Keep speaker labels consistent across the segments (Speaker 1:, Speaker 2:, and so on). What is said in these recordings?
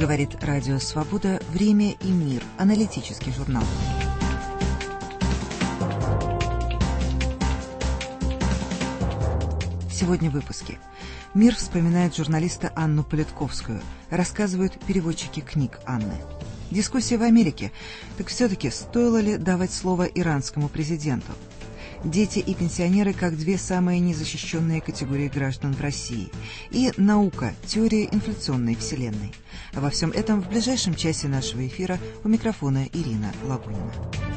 Speaker 1: Говорит Радио Свобода «Время и мир». Аналитический журнал. Сегодня в выпуске. «Мир» вспоминает журналиста Анну Политковскую. Рассказывают переводчики книг Анны. Дискуссия в Америке. Так все-таки стоило ли давать слово иранскому президенту? Дети и пенсионеры как две самые незащищенные категории граждан в России. И наука, теория инфляционной вселенной. Обо всем этом в ближайшем часе нашего эфира. У микрофона Ирина Лагунина.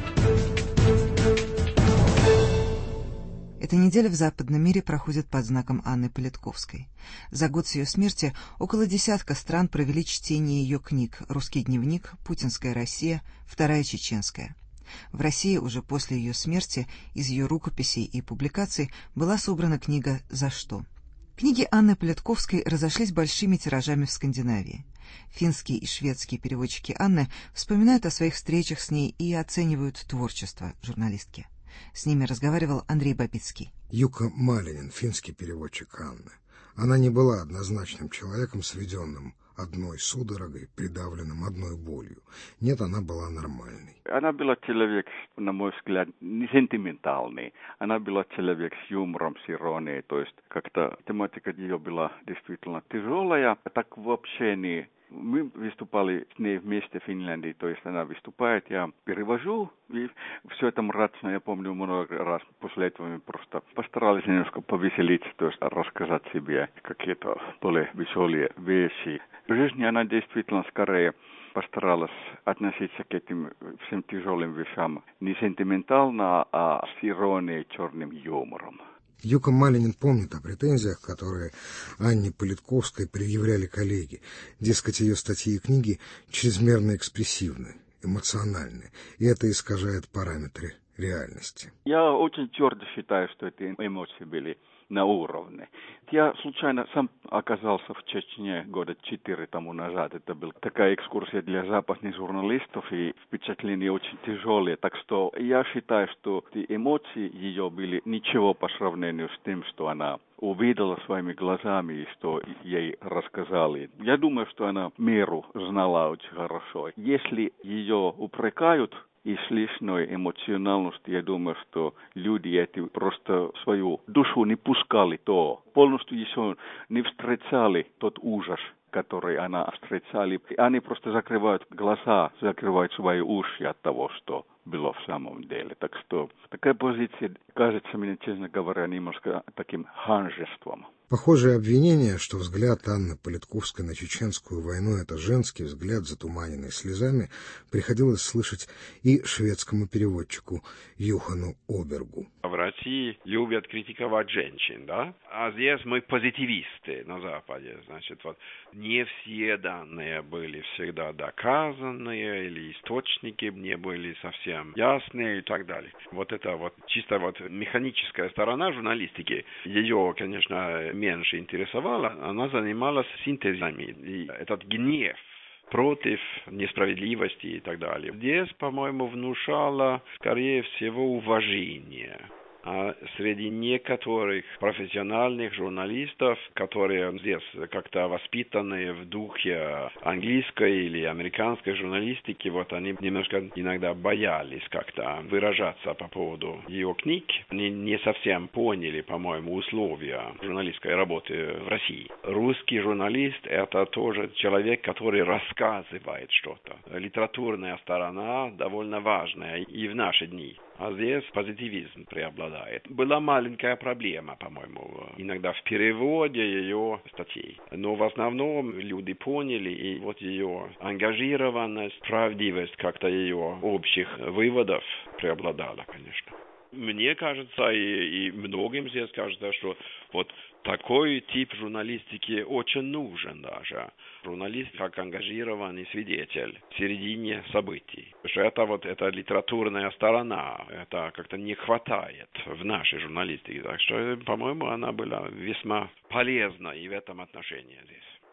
Speaker 1: Эта неделя в западном мире проходит под знаком Анны Политковской. За год с ее смерти около десятка стран провели чтение ее книг «Русский дневник», «Путинская Россия», «Вторая чеченская». В России уже после ее смерти из ее рукописей и публикаций была собрана книга «За что?». Книги Анны Политковской разошлись большими тиражами в Скандинавии. Финские и шведские переводчики Анны вспоминают о своих встречах с ней и оценивают творчество журналистки. С ними разговаривал Андрей Бабицкий.
Speaker 2: Юка Малинин, финский переводчик Анны. Она не была однозначным человеком, сведенным одной судорогой, придавленным одной болью. Нет, она была нормальной.
Speaker 3: Она была человек, на мой взгляд, не сентиментальный. Она была человек с юмором, с иронией. То есть как-то тематика ее была действительно тяжелая. Так в общении. Мы выступали с ней вместе в Финляндии, то есть она выступает, я перевожу, и все это мрачно, я помню, много раз после этого мы просто постарались немножко повеселиться, то есть рассказать себе какие-то более веселые вещи. В жизни она действительно скорее постаралась относиться к этим всем тяжелым вещам не сентиментально, а с иронией, черным юмором.
Speaker 2: Юка Малинин помнит о претензиях, которые Анне Политковской предъявляли коллеги. Дескать, ее статьи и книги чрезмерно экспрессивны, эмоциональны, и это искажает параметры реальности.
Speaker 3: Я очень твердо считаю, что эти эмоции были на уровне. Я случайно сам оказался в Чечне года 4 тому назад. Это была такая экскурсия для западных журналистов, и впечатления очень тяжелые. Так что я считаю, что эти эмоции ее были ничего по сравнению с тем, что она увидела своими глазами и что ей рассказали. Я думаю, что она меру знала очень хорошо. Если ее упрекают излишней эмоциональности, я думаю, что люди эти просто свою душу не пускали то, полностью еще не встречали тот ужас, который она встречали. Они просто закрывают глаза, закрывают свои уши от того, что было в самом деле. Так что такая позиция кажется мне, честно говоря, немножко таким ханжеством.
Speaker 2: Похожее обвинение, что взгляд Анны Политковской на чеченскую войну — это женский взгляд, затуманенный слезами, приходилось слышать и шведскому переводчику Юхану Обергу.
Speaker 4: В России любят критиковать женщин, да? А здесь мы позитивисты на Западе. Значит, вот не все данные были всегда доказанные, или источники не были совсем ясные и так далее. Вот это вот чисто вот механическая сторона журналистики, ее, конечно, меньше интересовала, она занималась синтезами. И этот гнев против несправедливости и так далее. Здесь, по-моему, внушало, скорее всего, уважение. А среди некоторых профессиональных журналистов, которые здесь как-то воспитаны в духе английской или американской журналистики, вот они немножко иногда боялись как-то выражаться по поводу ее книг. Они не совсем поняли, по-моему, условия журналистской работы в России. Русский журналист — это тоже человек, который рассказывает что-то. Литературная сторона довольно важная и в наши дни. А здесь позитивизм преобладает. Была маленькая проблема, по-моему, иногда в переводе ее статей. Но в основном люди поняли, и вот ее ангажированность, правдивость как-то ее общих выводов преобладала, конечно. Мне кажется, и многим здесь кажется, что вот такой тип журналистики очень нужен даже. Журналист как ангажированный свидетель в середине событий. Что это литературная сторона, это как-то не хватает в нашей журналистике. Так что, по-моему, она была весьма полезна и в этом отношении здесь.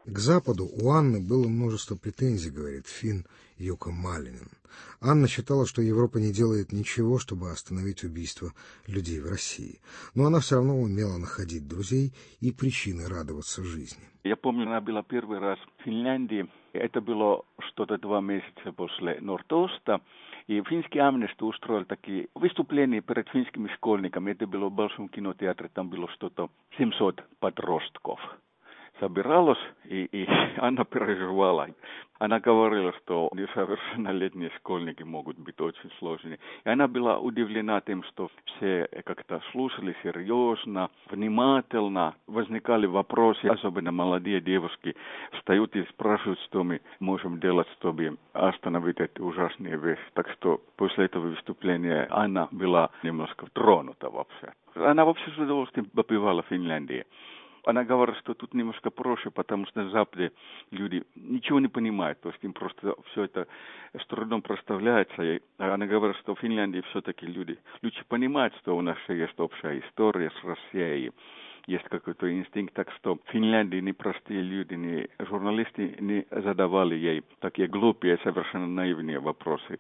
Speaker 2: К Западу у Анны было множество претензий, говорит финн Юкка Малинен. Анна считала, что Европа не делает ничего, чтобы остановить убийство людей в России. Но она все равно умела находить друзей и причины радоваться жизни.
Speaker 3: Я помню, она была первый раз в Финляндии. Это было что-то 2 месяца после Норд-Оста. И финский Amnesty устроил такие выступления перед финскими школьниками. Это было в Большом кинотеатре, там было что-то 700 подростков. Собиралась, и она переживала. Она говорила, что несовершеннолетние школьники могут быть очень сложными. И она была удивлена тем, что все как-то слушали серьезно, внимательно. Возникали вопросы, особенно молодые девушки встают и спрашивают, что мы можем делать, чтобы остановить эти ужасные вещи. Так что после этого выступления Анна была немножко тронута вообще. Она вообще с удовольствием побывала в Финляндии. Она говорит, что тут немножко проще, потому что на Западе люди ничего не понимают, то есть им просто все это с трудом представляется. И она говорит, что в Финляндии все-таки люди лучше понимают, что у нас есть общая история с Россией, есть какой-то инстинкт, так что в Финляндии ни простые люди, ни журналисты не задавали ей такие глупые, совершенно наивные вопросы,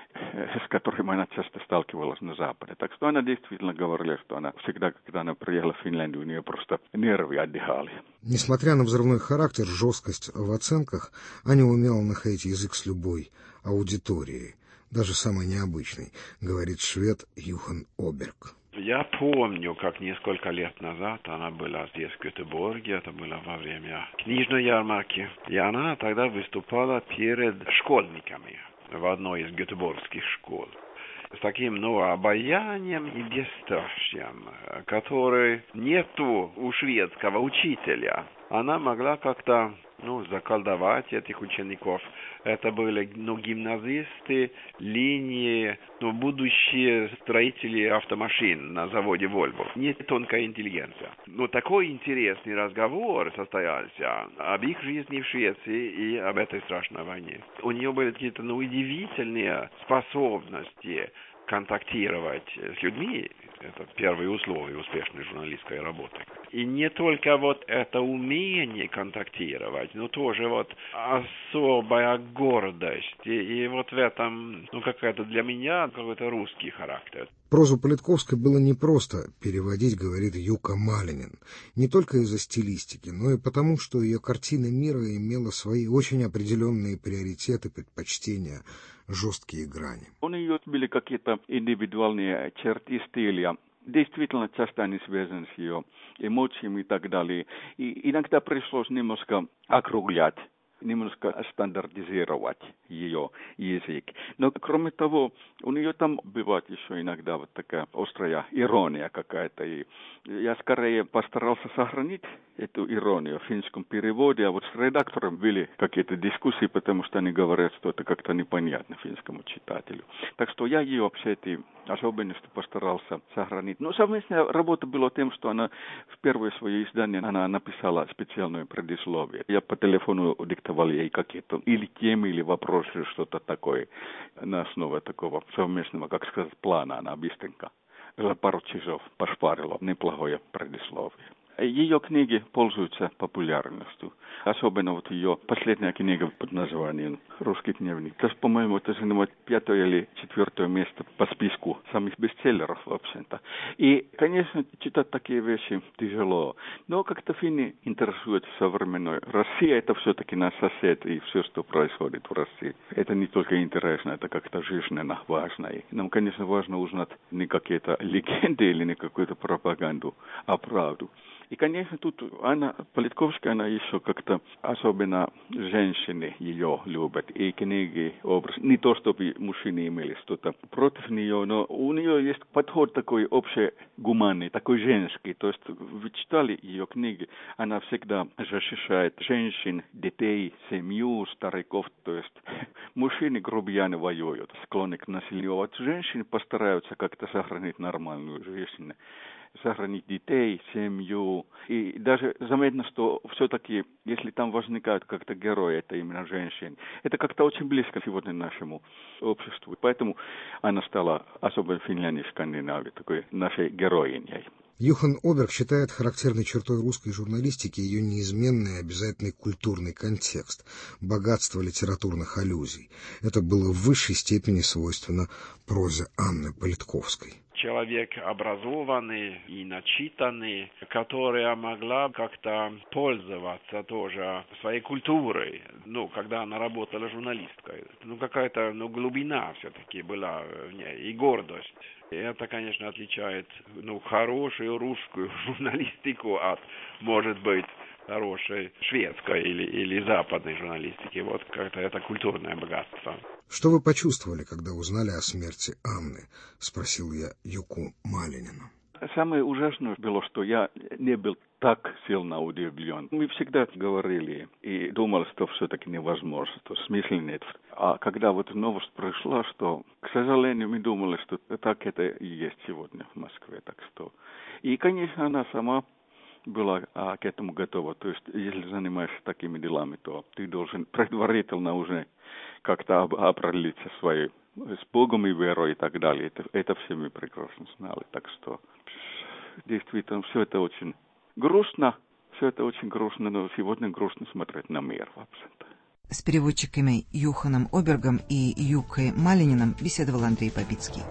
Speaker 3: с которыми она часто сталкивалась на Западе. Так что она действительно говорила, что она всегда, когда она приехала в Финляндию, у нее просто нервы отдыхали.
Speaker 2: Несмотря на взрывной характер, жесткость в оценках, Аня умела находить язык с любой аудиторией, даже самой необычной, говорит швед Юхан Оберг.
Speaker 4: Я помню, как несколько лет назад она была здесь, в Göteborg, это было во время книжной ярмарки, и она тогда выступала перед школьниками в одной из гетеборгских школ. С таким, обаянием и бесстрашием, который нету у шведского учителя. Она могла как-то, заколдовать этих учеников. Это были, гимназисты, линии, будущие строители автомашин на заводе Volvo. Не тонкая интеллигенция. Такой интересный разговор состоялся об их жизни в Швеции и об этой страшной войне. У нее были какие-то, удивительные способности контактировать с людьми. Это первые условия успешной журналистской работы. И не только это умение контактировать, но тоже особая гордость. И в этом, какая-то для меня какой-то русский характер.
Speaker 2: Прозу Политковской было непросто переводить, говорит Юкка Малинен, не только из-за стилистики, но и потому, что ее картина мира имела свои очень определенные приоритеты, предпочтения, жесткие грани.
Speaker 3: У нее были какие-то индивидуальные черты стиля. Действительно, часто они связаны с ее эмоциями и так далее. И иногда пришлось немножко округлять, немножко стандартизировать ее язык. Но, кроме того, у нее там бывает еще иногда такая острая ирония какая-то. И я скорее постарался сохранить эту иронию в финском переводе, а с редактором были какие-то дискуссии, потому что они говорят, что это как-то непонятно финскому читателю. Так что я ее вообще эти особенности постарался сохранить. Но совместная работа была тем, что она в первое свое издание она написала специальное предисловие. Я по телефону диктовал ей какие-то или темы, или вопросы, что-то такое на основе такого совместного, как сказать, плана. Она быстренько за пару часов пошпарила неплохое предисловие. Ее книги пользуются популярностью. Особенно ее последняя книга под названием «Русский дневник». Это, по-моему, это занимает 5 или 4 место по списку самых бестселлеров, в общем-то. И, конечно, читать такие вещи тяжело. Но как-то финны интересуют современной России. Это все-таки наш сосед, и все, что происходит в России. Это не только интересно, это как-то жизненно важно. И нам, конечно, важно узнать не какие-то легенды или не какую-то пропаганду, а правду. И, конечно, тут Анна Политковская, она еще как-то, особенно женщины ее любят. И книги, образ. Не то, чтобы мужчины имели что-то против нее, но у нее есть подход такой общегуманный, такой женский. То есть вы читали ее книги, она всегда защищает женщин, детей, семью, стариков. То есть мужчины грубияны воюют, склонны к насилию. Вот женщины постараются как-то сохранить нормальную жизнь, сохранить детей, семью. И даже заметно, что все-таки, если там возникают как-то герои, это именно женщины, это как-то очень близко сегодня нашему обществу. Поэтому она стала, особенно в Финляндии, в Скандинавии, такой нашей героиней.
Speaker 2: Юхан Оберг считает характерной чертой русской журналистики ее неизменный и обязательный культурный контекст, богатство литературных аллюзий. Это было в высшей степени свойственно прозе Анны Политковской.
Speaker 4: Человек образованный и начитанный, которая могла как-то пользоваться тоже своей культурой, когда она работала журналисткой. Какая-то глубина все-таки была в ней и гордость. И это, конечно, отличает хорошую русскую журналистику от, может быть, хорошей шведской или западной журналистики. Вот как-то это культурное богатство.
Speaker 2: «Что вы почувствовали, когда узнали о смерти Анны?» — спросил я Юку Малинину.
Speaker 3: Самое ужасное было, что я не был так сильно удивлен. Мы всегда говорили и думали, что все-таки невозможно, что смысла нет. А когда вот новость пришла, что, к сожалению, мы думали, что так это и есть сегодня в Москве. Так что... И, конечно, она сама была к этому готова. То есть, если занимаешься такими делами, то ты должен предварительно уже как-то определиться своей с Богом и верой и так далее. Это все мы прекрасно знали. Так что, действительно, все это очень грустно. Все это очень грустно, но сегодня грустно смотреть на мир вообще-то.
Speaker 1: С переводчиками Юханом Обергом и Юкой Малининым беседовал Андрей Бабицкий.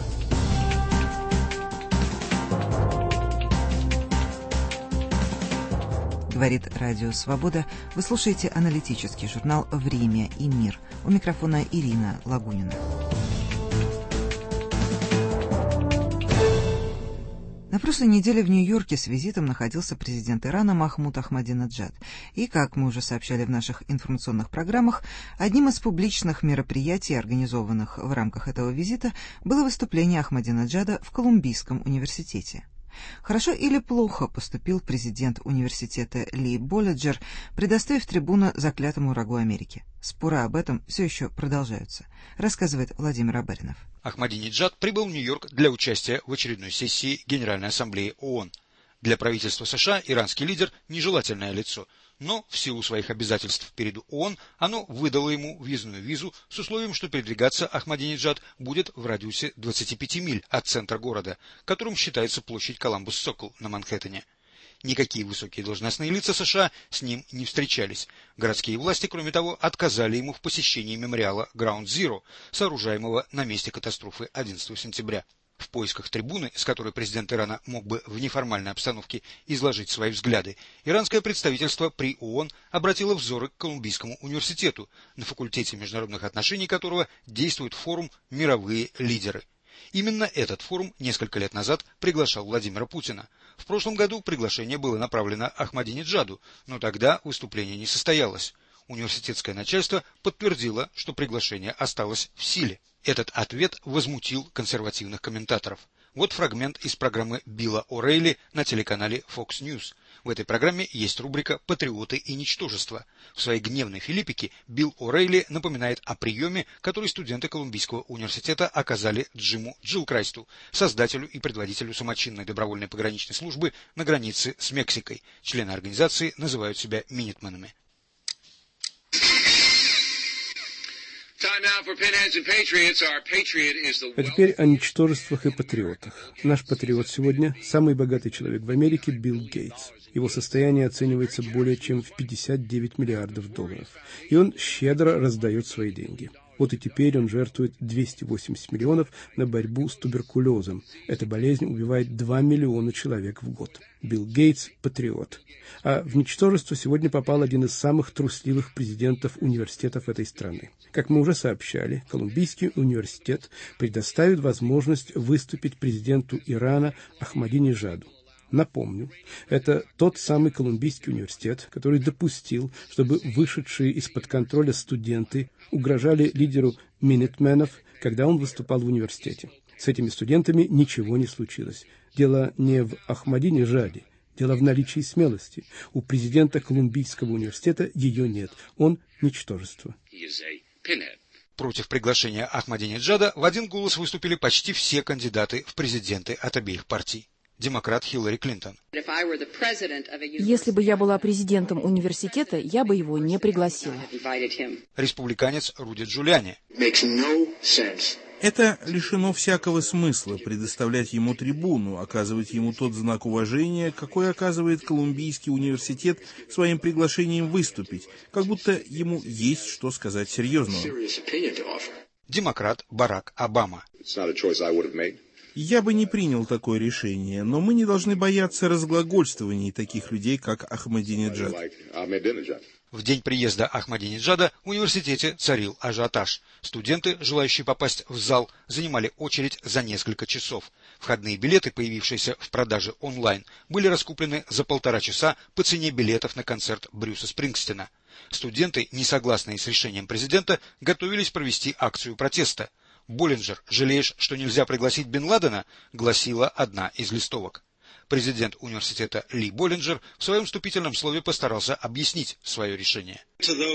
Speaker 1: Говорит Радио Свобода. Вы слушаете аналитический журнал «Время и мир». У микрофона Ирина Лагунина. На прошлой неделе в Нью-Йорке с визитом находился президент Ирана Махмуд Ахмадинеджад. И, как мы уже сообщали в наших информационных программах, одним из публичных мероприятий, организованных в рамках этого визита, было выступление Ахмадинеджада в Колумбийском университете. Хорошо или плохо поступил президент университета Ли Боллиджер, предоставив трибуну заклятому врагу Америки? Споры об этом все еще продолжаются, рассказывает Владимир Абаринов.
Speaker 5: Ахмадинеджад прибыл в Нью-Йорк для участия в очередной сессии Генеральной Ассамблеи ООН. Для правительства США иранский лидер – нежелательное лицо, но в силу своих обязательств перед ООН оно выдало ему въездную визу с условием, что передвигаться Ахмадинеджад будет в радиусе 25 миль от центра города, которым считается площадь Коламбус-Сокол на Манхэттене. Никакие высокие должностные лица США с ним не встречались. Городские власти, кроме того, отказали ему в посещении мемориала Ground Zero, сооружаемого на месте катастрофы 11 сентября. В поисках трибуны, с которой президент Ирана мог бы в неформальной обстановке изложить свои взгляды, иранское представительство при ООН обратило взоры к Колумбийскому университету, на факультете международных отношений которого действует форум «Мировые лидеры». Именно этот форум несколько лет назад приглашал Владимира Путина. В прошлом году приглашение было направлено Ахмадинеджаду, но тогда выступление не состоялось. Университетское начальство подтвердило, что приглашение осталось в силе. Этот ответ возмутил консервативных комментаторов. Вот фрагмент из программы Билла О'Рейли на телеканале Fox News. В этой программе есть рубрика «Патриоты и ничтожество». В своей гневной филиппике Билл О'Рейли напоминает о приеме, который студенты Колумбийского университета оказали Джиму Джилкрайсту, создателю и предводителю самочинной добровольной пограничной службы на границе с Мексикой. Члены организации называют себя минитменами.
Speaker 6: А теперь о ничтожествах и патриотах. Наш патриот сегодня – самый богатый человек в Америке Билл Гейтс. Его состояние оценивается более чем в $59 миллиардов. И он щедро раздает свои деньги. Вот и теперь он жертвует 280 миллионов на борьбу с туберкулезом. Эта болезнь убивает 2 миллиона человек в год. Билл Гейтс – патриот. А в ничтожество сегодня попал один из самых трусливых президентов университетов этой страны. Как мы уже сообщали, Колумбийский университет предоставит возможность выступить президенту Ирана Ахмадинеджаду. Напомню, это тот самый Колумбийский университет, который допустил, чтобы вышедшие из-под контроля студенты угрожали лидеру минитменов, когда он выступал в университете. С этими студентами ничего не случилось. Дело не в Ахмадинеджаде, дело в наличии смелости. У президента Колумбийского университета ее нет. Он ничтожество.
Speaker 5: Против приглашения Ахмадинеджада в один голос выступили почти все кандидаты в президенты от обеих партий. Демократ Хиллари Клинтон.
Speaker 7: Если бы я была президентом университета, я бы его не пригласила.
Speaker 5: Республиканец Руди Джулиани.
Speaker 8: Это лишено всякого смысла предоставлять ему трибуну, оказывать ему тот знак уважения, какой оказывает Колумбийский университет своим приглашением выступить, как будто ему есть что сказать серьезного.
Speaker 5: Демократ Барак Обама.
Speaker 8: Я бы не принял такое решение, но мы не должны бояться разглагольствований таких людей, как Ахмадинеджад.
Speaker 5: В день приезда Ахмадинеджада в университете царил ажиотаж. Студенты, желающие попасть в зал, занимали очередь за несколько часов. Входные билеты, появившиеся в продаже онлайн, были раскуплены за 1,5 часа по цене билетов на концерт Брюса Спрингстина. Студенты, не согласные с решением президента, готовились провести акцию протеста. «Боллинджер, жалеешь, что нельзя пригласить Бен Ладена?» — гласила одна из листовок. Президент университета Ли Боллинджер в своем вступительном слове постарался объяснить свое решение.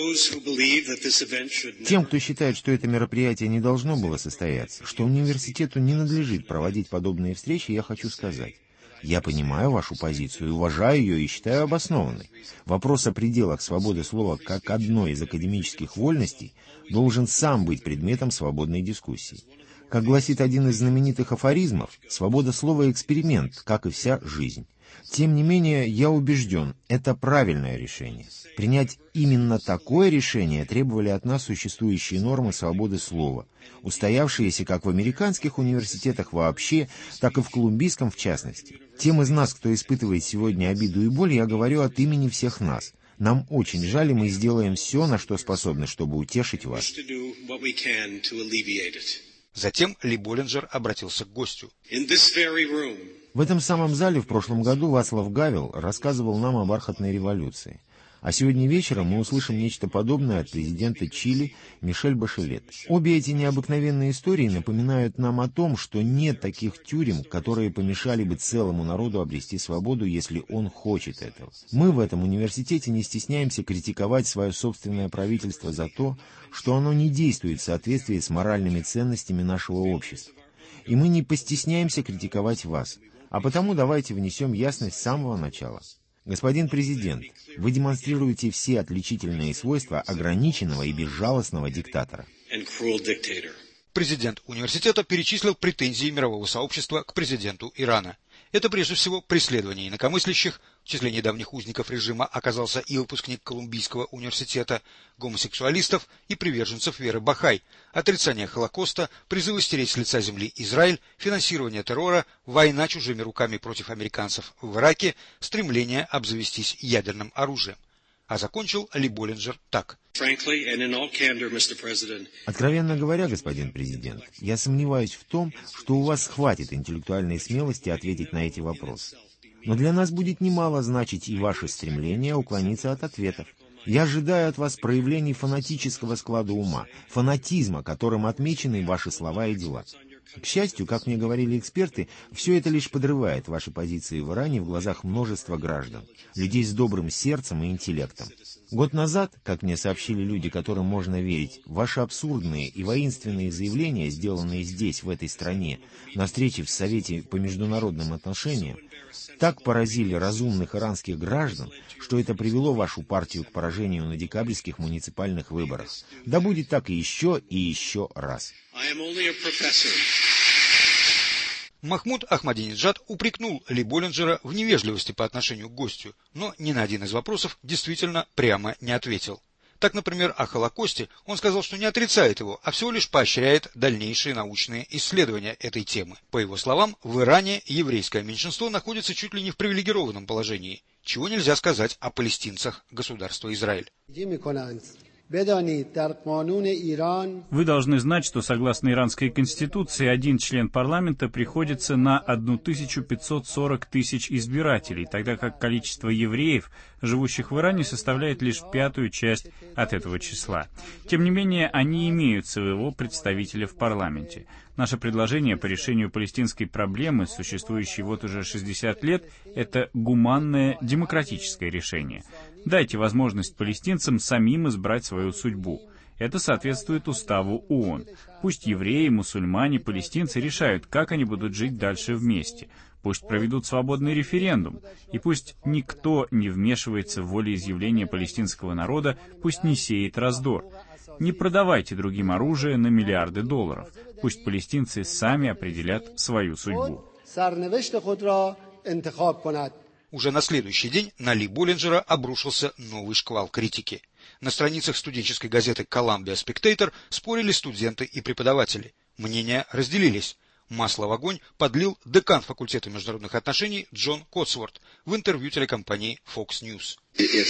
Speaker 9: Тем, кто считает, что это мероприятие не должно было состояться, что университету не надлежит проводить подобные встречи, я хочу сказать. Я понимаю вашу позицию, уважаю ее и считаю обоснованной. Вопрос о пределах свободы слова как одной из академических вольностей должен сам быть предметом свободной дискуссии. Как гласит один из знаменитых афоризмов, свобода слова – эксперимент, как и вся жизнь. Тем не менее, я убежден, это правильное решение. Принять именно такое решение требовали от нас существующие нормы свободы слова, устоявшиеся как в американских университетах вообще, так и в колумбийском в частности. Тем из нас, кто испытывает сегодня обиду и боль, я говорю от имени всех нас. Нам очень жаль, и мы сделаем все, на что способны, чтобы утешить вас.
Speaker 5: Затем Ли Боллинджер обратился к гостю.
Speaker 9: В этом самом зале в прошлом году Вацлав Гавел рассказывал нам о бархатной революции. А сегодня вечером мы услышим нечто подобное от президента Чили Мишель Башелет. Обе эти необыкновенные истории напоминают нам о том, что нет таких тюрем, которые помешали бы целому народу обрести свободу, если он хочет этого. Мы в этом университете не стесняемся критиковать свое собственное правительство за то, что оно не действует в соответствии с моральными ценностями нашего общества. И мы не постесняемся критиковать вас. А потому давайте внесем ясность с самого начала. Господин президент, вы демонстрируете все отличительные свойства ограниченного и безжалостного диктатора.
Speaker 5: Президент университета перечислил претензии мирового сообщества к президенту Ирана. Это прежде всего преследование инакомыслящих, в числе недавних узников режима оказался и выпускник Колумбийского университета, гомосексуалистов и приверженцев веры Бахай, отрицание Холокоста, призывы стереть с лица земли Израиль, финансирование террора, война чужими руками против американцев в Ираке, стремление обзавестись ядерным оружием. А закончил Ли Боллинджер так.
Speaker 9: Откровенно говоря, господин президент, я сомневаюсь в том, что у вас хватит интеллектуальной смелости ответить на эти вопросы. Но для нас будет немало значить и ваше стремление уклониться от ответов. Я ожидаю от вас проявлений фанатического склада ума, фанатизма, которым отмечены ваши слова и дела. К счастью, как мне говорили эксперты, все это лишь подрывает ваши позиции в Иране в глазах множества граждан, людей с добрым сердцем и интеллектом. Год назад, как мне сообщили люди, которым можно верить, ваши абсурдные и воинственные заявления, сделанные здесь, в этой стране, на встрече в Совете по международным отношениям, так поразили разумных иранских граждан, что это привело вашу партию к поражению на декабрьских муниципальных выборах. Да будет так и еще раз.
Speaker 5: Махмуд Ахмадинеджад упрекнул Ли Боллинджера в невежливости по отношению к гостю, но ни на один из вопросов действительно прямо не ответил. Так, например, о Холокосте он сказал, что не отрицает его, а всего лишь поощряет дальнейшие научные исследования этой темы. По его словам, в Иране еврейское меньшинство находится чуть ли не в привилегированном положении, чего нельзя сказать о палестинцах государства Израиль.
Speaker 10: Вы должны знать, что согласно иранской конституции, один член парламента приходится на 1540 тысяч избирателей, тогда как количество евреев, живущих в Иране, составляет лишь 1/5 часть от этого числа. Тем не менее, они имеют своего представителя в парламенте. Наше предложение по решению палестинской проблемы, существующей вот уже 60 лет, это гуманное демократическое решение. Дайте возможность палестинцам самим избрать свою судьбу. Это соответствует уставу ООН. Пусть евреи, мусульмане, палестинцы решают, как они будут жить дальше вместе. Пусть проведут свободный референдум. И пусть никто не вмешивается в волеизъявление палестинского народа, пусть не сеет раздор. Не продавайте другим оружие на миллиарды долларов. Пусть палестинцы сами определят свою судьбу.
Speaker 5: Уже на следующий день на Ли Боллинджера обрушился новый шквал критики. На страницах студенческой газеты «Columbia Spectator» спорили студенты и преподаватели. Мнения разделились. Масло в огонь подлил декан факультета международных отношений Джон Котсворт в интервью телекомпании Fox News.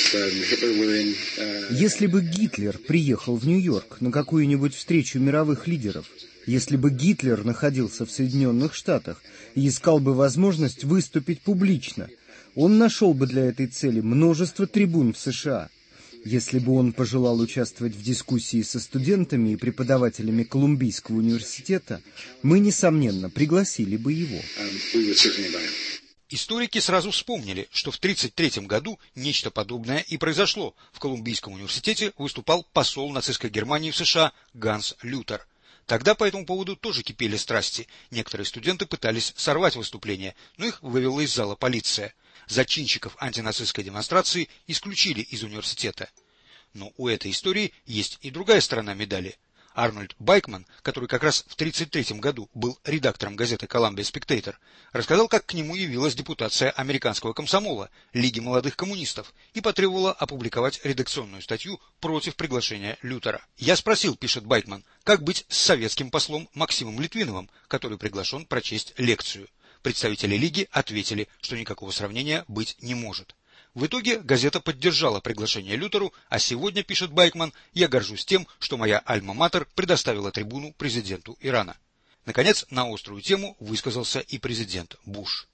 Speaker 11: Если бы Гитлер приехал в Нью-Йорк на какую-нибудь встречу мировых лидеров, если бы Гитлер находился в Соединенных Штатах и искал бы возможность выступить публично, он нашел бы для этой цели множество трибун в США. Если бы он пожелал участвовать в дискуссии со студентами и преподавателями Колумбийского университета, мы, несомненно, пригласили бы его.
Speaker 5: Историки сразу вспомнили, что в 1933 году нечто подобное и произошло. В Колумбийском университете выступал посол нацистской Германии в США Ганс Лютер. Тогда по этому поводу тоже кипели страсти. Некоторые студенты пытались сорвать выступление, но их вывела из зала полиция. Зачинщиков антинацистской демонстрации исключили из университета. Но у этой истории есть и другая сторона медали. Арнольд Байкман, который как раз в 1933 году был редактором газеты Columbia Spectator, рассказал, как к нему явилась депутация американского комсомола, Лиги молодых коммунистов, и потребовала опубликовать редакционную статью против приглашения Лютера. «Я спросил, — пишет Байкман, — как быть с советским послом Максимом Литвиновым, который приглашен прочесть лекцию. Представители Лиги ответили, что никакого сравнения быть не может. В итоге газета поддержала приглашение Лютеру, а сегодня, пишет Байкман, я горжусь тем, что моя альма-матер предоставила трибуну президенту Ирана. Наконец, на острую тему высказался и президент Буш.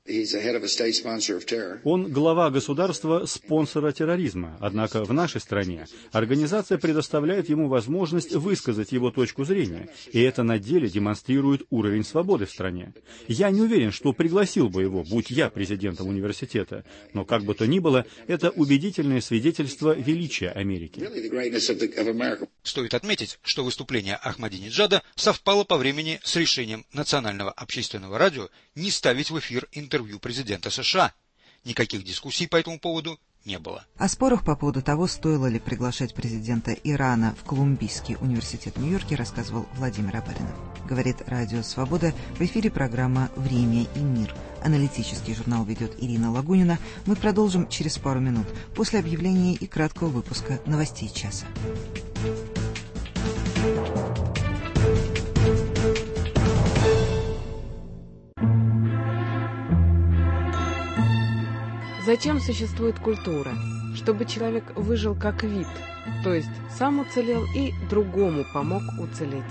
Speaker 12: Он глава государства-спонсора терроризма, однако в нашей стране организация предоставляет ему возможность высказать его точку зрения, и это на деле демонстрирует уровень свободы в стране. Я не уверен, что пригласил бы его, будь я президентом университета, но как бы то ни было, это убедительное свидетельство величия Америки.
Speaker 5: Стоит отметить, что выступление Ахмадинеджада совпало по времени с решением Национального общественного радио не ставить в эфир интервью президента США. Никаких дискуссий по этому поводу не было.
Speaker 1: О спорах по поводу того, стоило ли приглашать президента Ирана в Колумбийский университет в Нью-Йорке, рассказывал Владимир Абаринов. Говорит Радио Свобода, в эфире программа «Время и мир». Аналитический журнал ведет Ирина Лагунина. Мы продолжим через пару минут после объявления и краткого выпуска новостей часа.
Speaker 7: Зачем существует культура? Чтобы человек выжил как вид, то есть сам уцелел и другому помог уцелеть.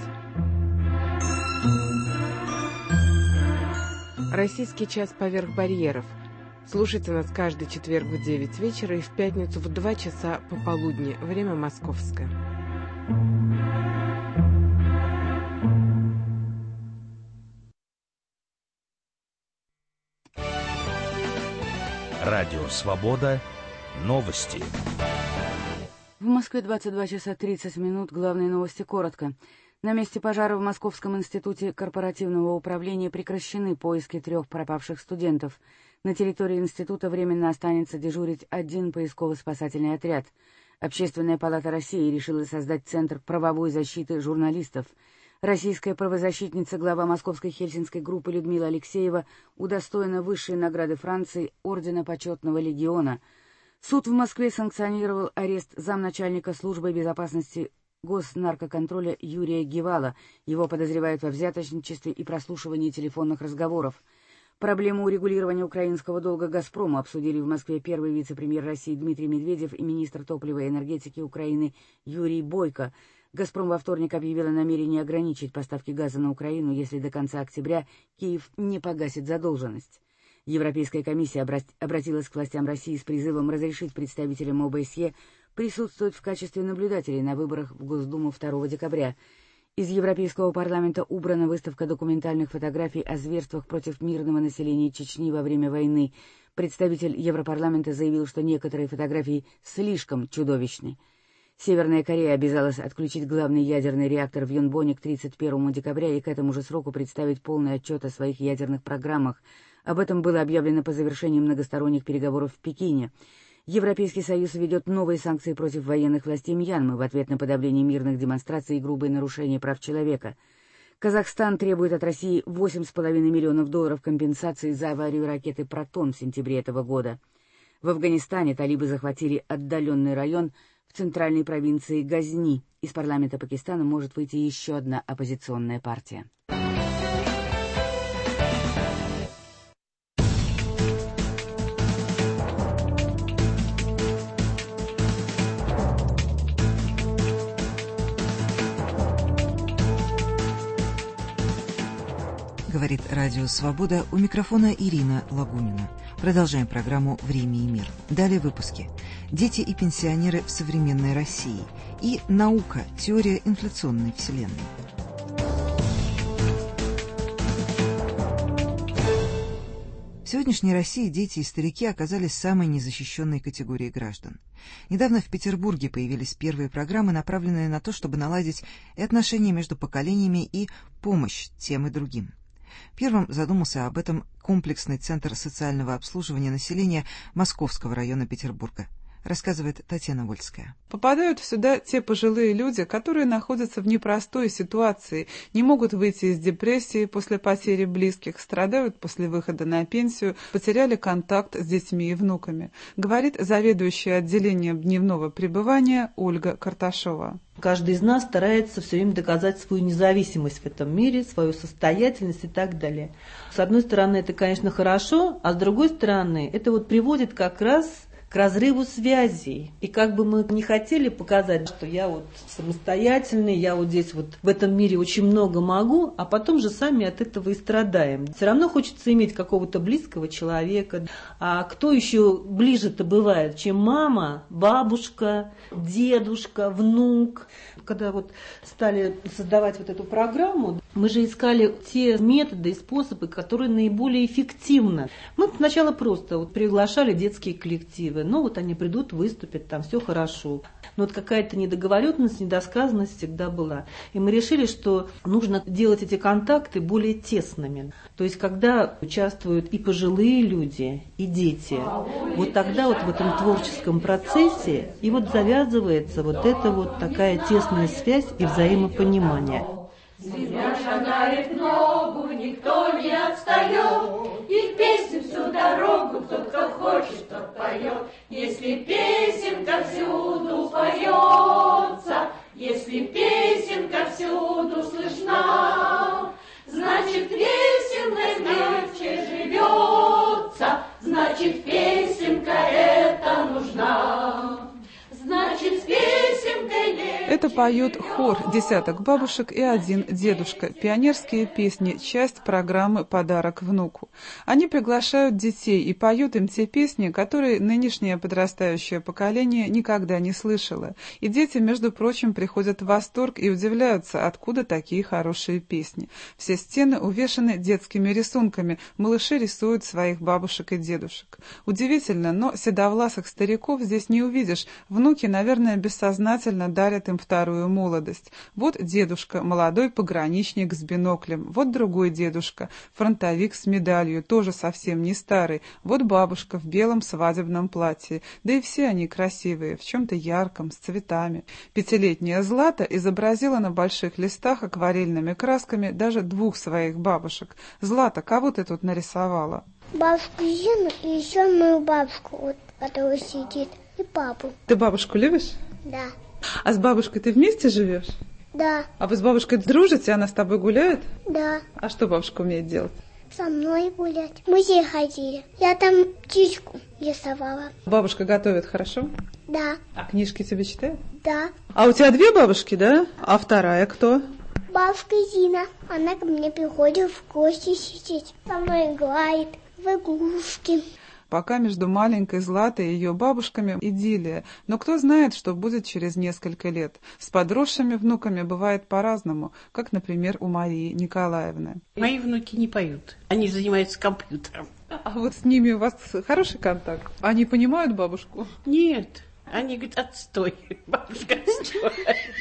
Speaker 7: Российский час поверх барьеров. Слушайте нас каждый четверг в 9 вечера и в пятницу в 2 часа пополудни, время московское.
Speaker 13: Радио «Свобода». Новости.
Speaker 14: В Москве 22 часа 30 минут. Главные новости коротко. На месте пожара в Московском институте корпоративного управления прекращены поиски 3 пропавших студентов. На территории института временно останется дежурить 1 поисково-спасательный отряд. Общественная палата России решила создать Центр правовой защиты журналистов. Российская правозащитница, глава Московской Хельсинской группы Людмила Алексеева удостоена высшей награды Франции Ордена Почетного Легиона. Суд в Москве санкционировал арест замначальника службы безопасности госнаркоконтроля Юрия Гевала. Его подозревают во взяточничестве и прослушивании телефонных разговоров. Проблему урегулирования украинского долга «Газпрому» обсудили в Москве первый вице-премьер России Дмитрий Медведев и министр топлива и энергетики Украины Юрий Бойко. «Газпром» во вторник объявил о намерении ограничить поставки газа на Украину, если до конца октября Киев не погасит задолженность. Европейская комиссия обратилась к властям России с призывом разрешить представителям ОБСЕ присутствовать в качестве наблюдателей на выборах в Госдуму 2 декабря. Из Европейского парламента убрана выставка документальных фотографий о зверствах против мирного населения Чечни во время войны. Представитель Европарламента заявил, что некоторые фотографии слишком чудовищны. Северная Корея обязалась отключить главный ядерный реактор в Йонбоне к 31 декабря и к этому же сроку представить полный отчет о своих ядерных программах. Об этом было объявлено по завершении многосторонних переговоров в Пекине. Европейский Союз введет новые санкции против военных властей Мьянмы в ответ на подавление мирных демонстраций и грубые нарушения прав человека. Казахстан требует от России $8,5 миллионов компенсации за аварию ракеты «Протон» в сентябре этого года. В Афганистане талибы захватили отдаленный район в центральной провинции Газни. Из парламента Пакистана может выйти еще одна оппозиционная партия.
Speaker 1: Говорит Радио Свобода, у микрофона Ирина Лагунина. Продолжаем программу «Время и мир». Далее выпуски. Дети и пенсионеры в современной России. И наука, теория инфляционной вселенной. В сегодняшней России дети и старики оказались самой незащищенной категорией граждан. Недавно в Петербурге появились первые программы, направленные на то, чтобы наладить и отношения между поколениями, и помощь тем и другим. Первым задумался об этом комплексный центр социального обслуживания населения Московского района Петербурга. Рассказывает Татьяна Вольская.
Speaker 15: Попадают сюда те пожилые люди, которые находятся в непростой ситуации, не могут выйти из депрессии после потери близких, страдают после выхода на пенсию, потеряли контакт с детьми и внуками, говорит заведующая отделением дневного пребывания Ольга Карташова.
Speaker 16: Каждый из нас старается все время доказать свою независимость в этом мире, свою состоятельность и так далее. С одной стороны, это, конечно, хорошо, а с другой стороны, это вот приводит как раз к разрыву связей. И как бы мы не хотели показать, что я вот самостоятельный, я вот здесь вот в этом мире очень много могу, а потом же сами от этого и страдаем. Все равно хочется иметь какого-то близкого человека. А кто еще ближе-то бывает, чем мама, бабушка, дедушка, внук? Когда вот стали создавать вот эту программу, мы же искали те методы и способы, которые наиболее эффективны. Мы сначала просто вот приглашали детские коллективы. Ну вот они придут, выступят, там все хорошо. Но вот какая-то недоговоренность, недосказанность всегда была. И мы решили, что нужно делать эти контакты более тесными. То есть когда участвуют и пожилые люди, и дети, вот тогда вот в этом творческом процессе и вот завязывается вот эта вот такая тесная связь и взаимопонимание.
Speaker 17: Звезда шагает в ногу, никто не отстает, и песню всю дорогу тот, кто хочет, тот поет. Если песенка всюду поется, если песенка всюду слышна, значит весело легче живется, значит песенка эта нужна. Значит, с песенкой легче.
Speaker 15: Это поет хор десяток бабушек и один дедушка. Пионерские песни – часть программы «Подарок внуку». Они приглашают детей и поют им те песни, которые нынешнее подрастающее поколение никогда не слышало. И дети, между прочим, приходят в восторг и удивляются, откуда такие хорошие песни. Все стены увешаны детскими рисунками. Малыши рисуют своих бабушек и дедушек. Удивительно, но седовласых стариков здесь не увидишь. Внуки, наверное, бессознательно дарят им вторую молодость. Вот дедушка, молодой пограничник с биноклем. Вот другой дедушка, фронтовик с медалью, тоже совсем не старый. Вот бабушка в белом свадебном платье. Да и все они красивые, в чем-то ярком, с цветами. Пятилетняя Злата изобразила на больших листах акварельными красками даже двух своих бабушек. Злата, кого ты тут нарисовала?
Speaker 18: Бабушку Зину и еще мою бабушку, вот, которая сидит, и папу.
Speaker 15: Ты бабушку любишь?
Speaker 18: Да.
Speaker 15: А с бабушкой ты вместе живешь?
Speaker 18: Да.
Speaker 15: А вы с бабушкой дружите, она с тобой гуляет?
Speaker 18: Да.
Speaker 15: А что бабушка умеет делать?
Speaker 18: Со мной гулять. В музей ходили. Я там птичку рисовала.
Speaker 15: Бабушка готовит хорошо?
Speaker 18: Да.
Speaker 15: А книжки тебе читает?
Speaker 18: Да.
Speaker 15: А у тебя две бабушки, да? А вторая кто?
Speaker 18: Бабушка Зина. Она ко мне приходит в гости сидеть. Со мной играет в игрушки.
Speaker 15: Пока между маленькой Златой и ее бабушками идиллия. Но кто знает, что будет через несколько лет. С подросшими внуками бывает по-разному, как, например, у Марии Николаевны.
Speaker 19: Мои внуки не поют. Они занимаются компьютером.
Speaker 15: А вот с ними у вас хороший контакт? Они понимают бабушку?
Speaker 19: Нет. Они говорят, отстой, бабушка, отстой.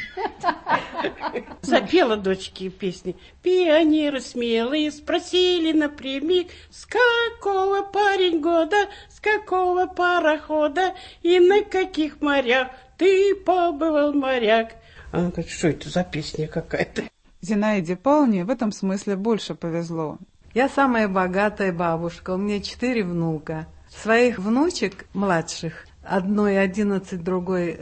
Speaker 19: Запела дочке песни. Пионеры смелые спросили напрямик, с какого парень года, с какого парохода и на каких морях ты побывал, моряк. Она говорит, что это за песня какая-то?
Speaker 15: Зинаиде Павловне в этом смысле больше повезло.
Speaker 20: Я самая богатая бабушка, у меня 4 внука. Своих внучек младших, одной 11, другой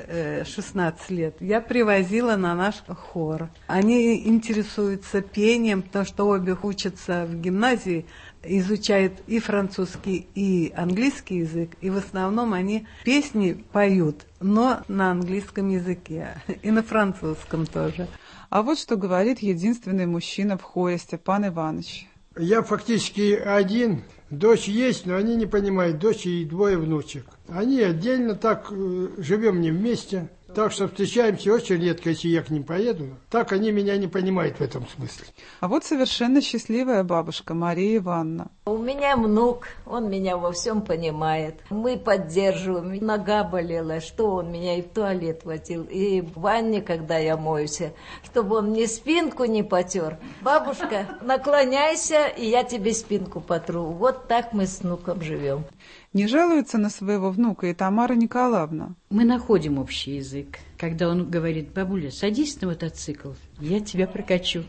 Speaker 20: 16 лет, я привозила на наш хор. Они интересуются пением, потому что обе учатся в гимназии, изучают и французский, и английский язык, и в основном они песни поют, но на английском языке, и на французском тоже.
Speaker 15: А вот что говорит единственный мужчина в хоре Степан Иванович.
Speaker 21: Я фактически один. Дочь есть, но они не понимают. Дочь и 2 внучек. Они отдельно так живем не вместе. Так что встречаемся очень редко, если я к ним поеду. Так они меня не понимают в этом смысле.
Speaker 15: А вот совершенно счастливая бабушка Мария Ивановна.
Speaker 22: У меня внук, он меня во всем понимает. Мы поддерживаем. Нога болела, что он меня и в туалет водил, и в ванне, когда я моюсь, чтобы он мне спинку не потер. Бабушка, наклоняйся, и я тебе спинку потру. Вот так мы с внуком живем.
Speaker 15: Не жалуется на своего внука и Тамара Николаевна.
Speaker 23: Мы находим общий язык. Когда он говорит, бабуля, садись на мотоцикл, я тебя прокачу.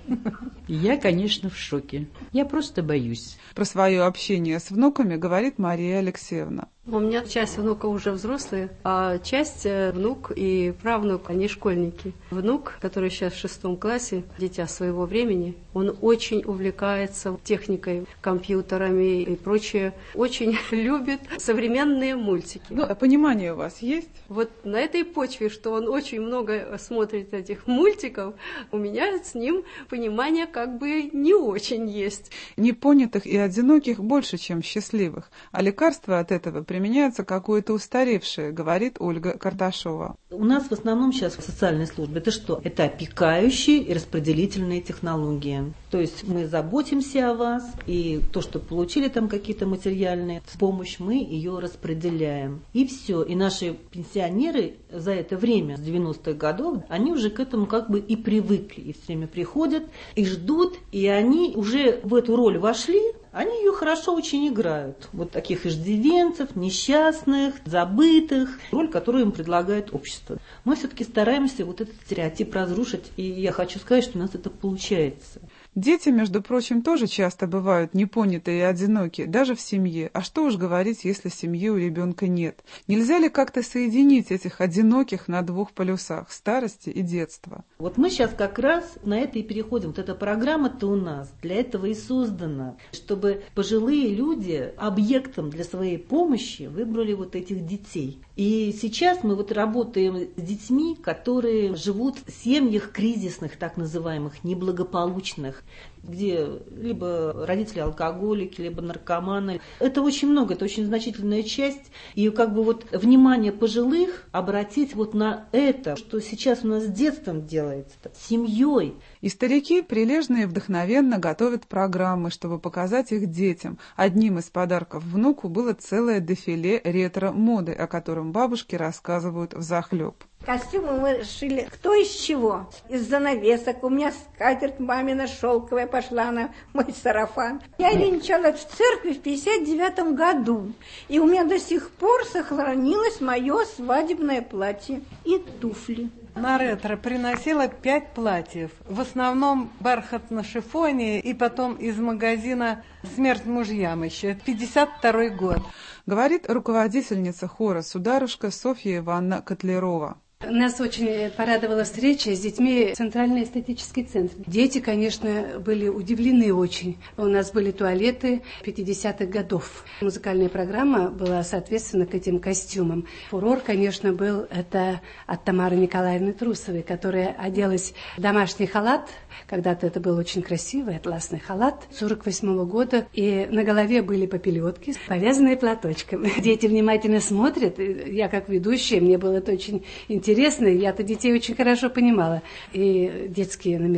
Speaker 23: Я, конечно, в шоке. Я просто боюсь.
Speaker 15: Про свое общение с внуками говорит Мария Алексеевна.
Speaker 24: У меня часть внука уже взрослые, а часть внук и правнук, они школьники. Внук, который сейчас в 6 классе, дитя своего времени, он очень увлекается техникой, компьютерами и прочее. Очень любит современные мультики.
Speaker 15: Ну, а понимание у вас есть?
Speaker 24: Вот на этой почве, что он очень много смотрит этих мультиков, у меня с ним понимание как бы не очень есть.
Speaker 15: Непонятых и одиноких больше, чем счастливых. А лекарство от этого применяется какое-то устаревшее, говорит Ольга Карташова.
Speaker 16: У нас в основном сейчас в социальной службе это что? Это опекающие и распределительные технологии. То есть мы заботимся о вас, и то, что получили там какие-то материальные помощь, мы ее распределяем. И все. И наши пенсионеры за это время, с 90-х годов, они уже к этому как бы и привыкли. И все время приходят, и ждут, и они уже в эту роль вошли, они ее хорошо очень играют. Вот таких иждивенцев, несчастных, забытых. Роль, которую им предлагает общество. Мы все-таки стараемся вот этот стереотип разрушить. И я хочу сказать, что у нас это получается.
Speaker 15: Дети, между прочим, тоже часто бывают непонятые и одинокие, даже в семье. А что уж говорить, если семьи у ребенка нет? Нельзя ли как-то соединить этих одиноких на 2 полюсах – старости и детства?
Speaker 16: Вот мы сейчас как раз на это и переходим. Вот эта программа-то у нас для этого и создана, чтобы пожилые люди объектом для своей помощи выбрали вот этих детей. И сейчас мы вот работаем с детьми, которые живут в семьях кризисных, так называемых, неблагополучных, где либо родители алкоголики, либо наркоманы. Это очень много, это очень значительная часть. И как бы вот внимание пожилых обратить вот на это, что сейчас у нас с детством делается, с семьей.
Speaker 15: И старики прилежно и вдохновенно готовят программы, чтобы показать их детям. Одним из подарков внуку было целое дефиле ретро-моды, о котором бабушки рассказывают взахлеб.
Speaker 25: Костюмы мы шили кто из чего. Из занавесок. У меня скатерть мамина шелковая пошла на мой сарафан. Я венчалась в церкви в 59 году. И у меня до сих пор сохранилось мое свадебное платье и туфли.
Speaker 20: На ретро приносила 5 платьев. В основном бархат на шифоне и потом из магазина «Смерть мужьям» еще. 52 год.
Speaker 15: Говорит руководительница хора «Сударушка» Софья Ивановна Котлярова.
Speaker 24: Нас очень порадовала встреча с детьми Центральный эстетический центр. Дети, конечно, были удивлены очень. У нас были туалеты 50-х годов. Музыкальная программа была, соответственно, к этим костюмам. Фурор, конечно, был это от Тамары Николаевны Трусовой, которая оделась в домашний халат. Когда-то это был очень красивый атласный халат 48-го года. И на голове были попелетки, повязанные платочком. Дети внимательно смотрят. Я как ведущая, мне было это очень интересно. Я-то детей очень хорошо понимала. И детские номера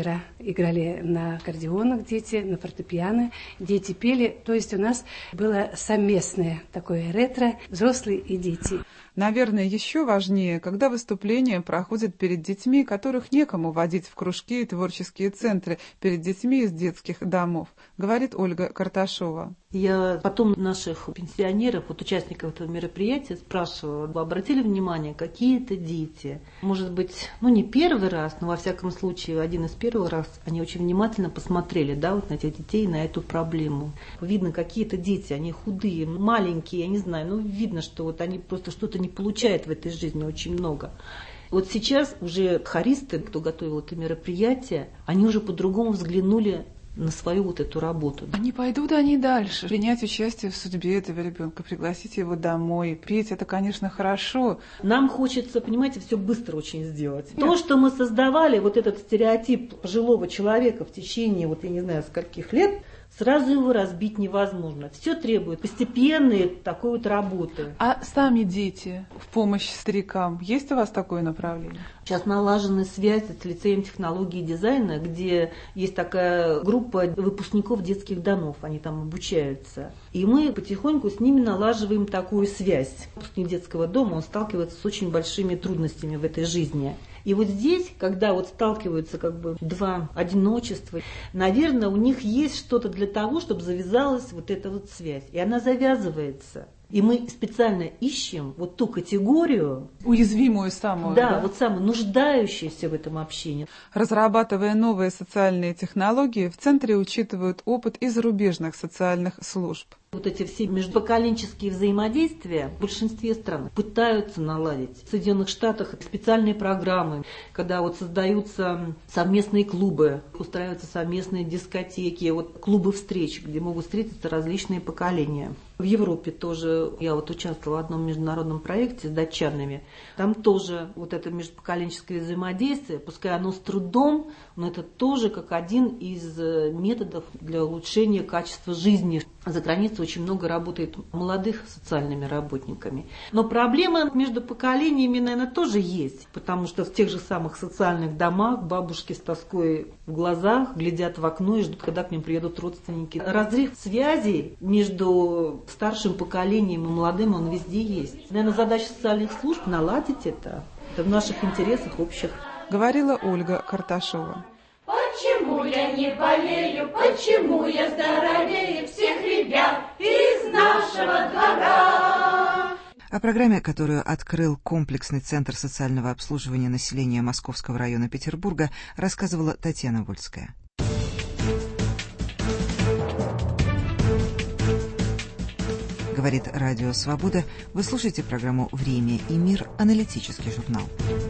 Speaker 24: играли на аккордеонах дети, на фортепиано, дети пели. То есть у нас было совместное такое ретро, взрослые и дети.
Speaker 15: Наверное, еще важнее, когда выступления проходят перед детьми, которых некому водить в кружки и творческие центры, перед детьми из детских домов, говорит Ольга Карташова.
Speaker 16: Я потом наших пенсионеров, участников этого мероприятия спрашивала, вы обратили внимание, какие-то дети, может быть, не первый раз, но во всяком случае один из первых раз, они очень внимательно посмотрели, на этих детей, на эту проблему. Видно, какие-то дети, они худые, маленькие, я не знаю, видно, что они просто что-то не получают в этой жизни очень много. Вот сейчас уже хористы, кто готовил это мероприятие, они уже по-другому взглянули на свою эту работу.
Speaker 15: Не пойдут они дальше. Принять участие в судьбе этого ребенка, пригласить его домой, петь, это, конечно, хорошо.
Speaker 16: Нам хочется, понимаете, все быстро очень сделать. То, что мы создавали, этот стереотип пожилого человека в течение, я не знаю, скольких лет, сразу его разбить невозможно. Все требует постепенной такой работы.
Speaker 15: А сами дети в помощь старикам, есть у вас такое направление?
Speaker 16: Сейчас налажены связи с лицеем технологии и дизайна, где есть такая группа выпускников детских домов, они там обучаются. И мы потихоньку с ними налаживаем такую связь. Выпускник детского дома, он сталкивается с очень большими трудностями в этой жизни. И здесь, когда сталкиваются два одиночества, наверное, у них есть что-то для того, чтобы завязалась эта связь. И она завязывается. И мы специально ищем ту категорию...
Speaker 15: Уязвимую самую.
Speaker 16: Да, самую нуждающуюся в этом общении.
Speaker 15: Разрабатывая новые социальные технологии, в центре учитывают опыт из зарубежных социальных служб.
Speaker 16: Эти все межпоколенческие взаимодействия в большинстве стран пытаются наладить. В Соединенных Штатах специальные программы, когда создаются совместные клубы, устраиваются совместные дискотеки, клубы встреч, где могут встретиться различные поколения. В Европе тоже я участвовала в одном международном проекте с датчанами. Там тоже это межпоколенческое взаимодействие, пускай оно с трудом, но это тоже как один из методов для улучшения качества жизни. За границей очень много работает молодых социальными работниками. Но проблема между поколениями, наверное, тоже есть, потому что в тех же самых социальных домах бабушки с тоской в глазах глядят в окно и ждут, когда к ним приедут родственники. Разрыв связей между старшим поколением и молодым, он везде есть. Наверное, задача социальных служб наладить это. Это в наших интересах общих.
Speaker 15: Говорила Ольга Карташова.
Speaker 17: Почему я не болею, почему я здоровее всех ребят из нашего двора?
Speaker 1: О программе, которую открыл комплексный центр социального обслуживания населения Московского района Петербурга, рассказывала Татьяна Вольская. Говорит Радио Свобода. Вы слушаете программу «Время и мир», аналитический журнал.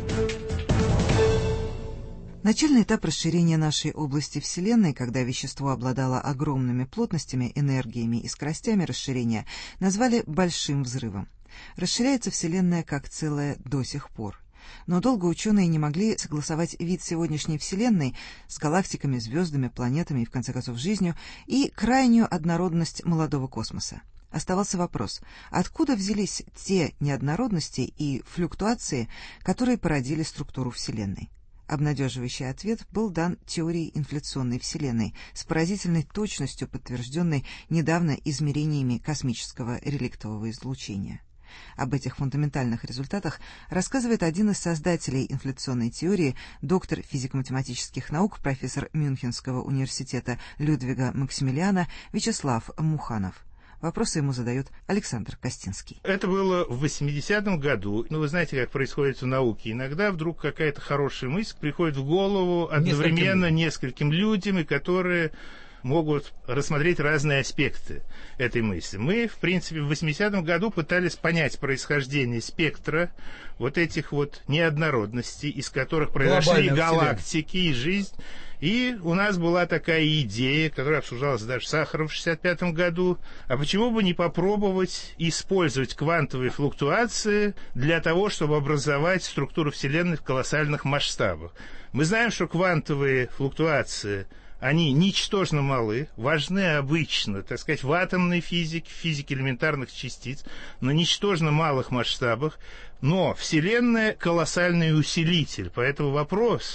Speaker 1: Начальный этап расширения нашей области Вселенной, когда вещество обладало огромными плотностями, энергиями и скоростями расширения, назвали «большим взрывом». Расширяется Вселенная как целое до сих пор. Но долго ученые не могли согласовать вид сегодняшней Вселенной с галактиками, звездами, планетами и, в конце концов, жизнью и крайнюю однородность молодого космоса. Оставался вопрос, откуда взялись те неоднородности и флюктуации, которые породили структуру Вселенной. Обнадеживающий ответ был дан теорией инфляционной Вселенной, с поразительной точностью подтвержденной недавно измерениями космического реликтового излучения. Об этих фундаментальных результатах рассказывает один из создателей инфляционной теории, доктор физико-математических наук, профессор Мюнхенского университета Людвига Максимилиана Вячеслав Муханов. Вопросы ему задает Александр Костинский.
Speaker 2: Это было в 80-м году. Вы знаете, как происходит в науке. Иногда вдруг какая-то хорошая мысль приходит в голову одновременно нескольким людям, и которые могут рассмотреть разные аспекты этой мысли. Мы, в принципе, в 80-м году пытались понять происхождение спектра этих неоднородностей, из которых произошли галактики и жизнь. И у нас была такая идея, которая обсуждалась даже Сахаром в 1965 году, а почему бы не попробовать использовать квантовые флуктуации для того, чтобы образовать структуру Вселенной в колоссальных масштабах. Мы знаем, что квантовые флуктуации, они ничтожно малы, важны обычно, так сказать, в атомной физике, в физике элементарных частиц, на ничтожно малых масштабах, но Вселенная — колоссальный усилитель, поэтому вопрос